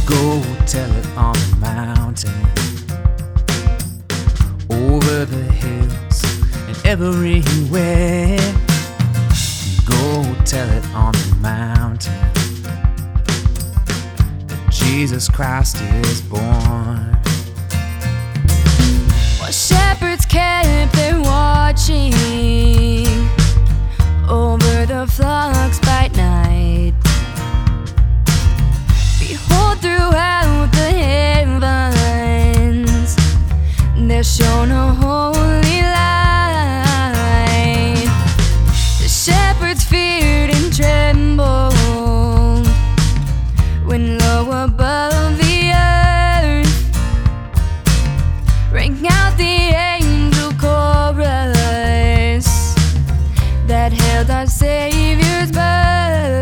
Go tell it on the mountain, over the hills and everywhere. Go tell it on the mountain that Jesus Christ is born. While shepherds kept their watching over the flocks by night, behold, throughout the heavens there shone a holy light. The shepherds feared and trembled when low above the earth rang out the angel chorus that hailed our Savior's birth.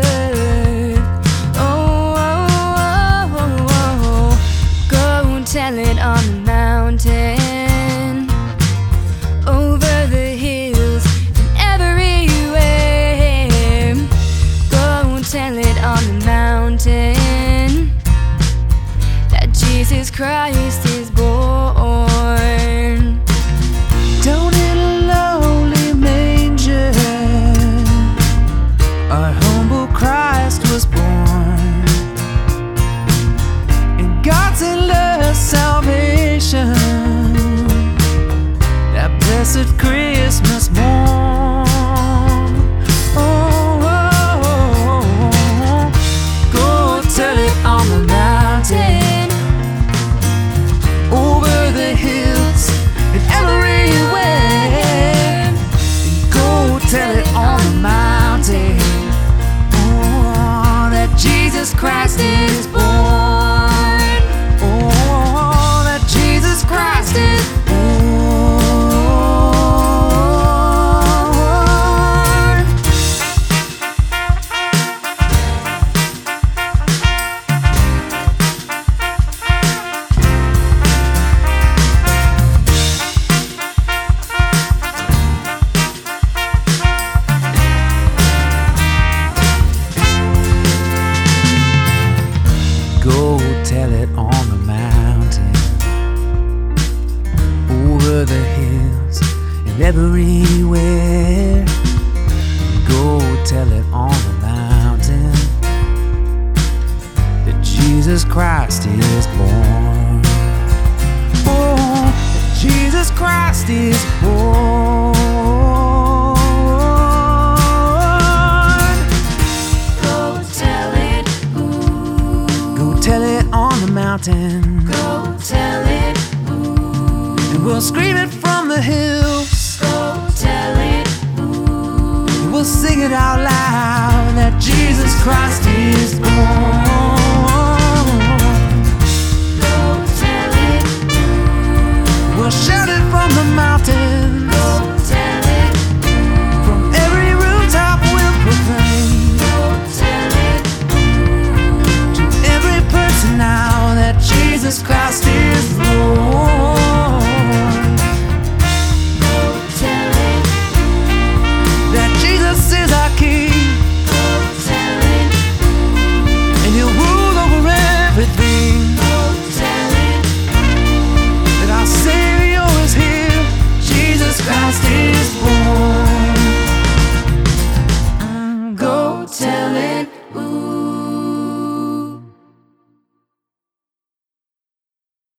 Oh, oh, oh, oh, oh. Go tell it on the mountain, over the hills and everywhere. Go tell it on the mountain that Jesus Christ is born. Down in a lowly manger, our humble Christ was born. And God sent us salvation, that blessed Christmas morn. Oh, oh, oh, oh. Go tell it on the mountain, over the hills and everywhere. And go tell it on the mountain, oh, that Jesus Christ is born. Oh, that Jesus Christ is born. Go tell it on the mountain, over the hills and everywhere. Go tell it on the mountain that Jesus Christ is born. Oh, that Jesus Christ is born. Go tell it, ooh. Go tell it on the mountain, Go tell it, ooh. and we'll scream it from the hills. Go tell it, ooh. And we'll sing it out loud that Jesus Christ is born. Go tell it, ooh. We'll shout it from the mountains, Go tell it, ooh. from every rooftop we'll proclaim Go tell it, ooh. to every person now that Jesus Christ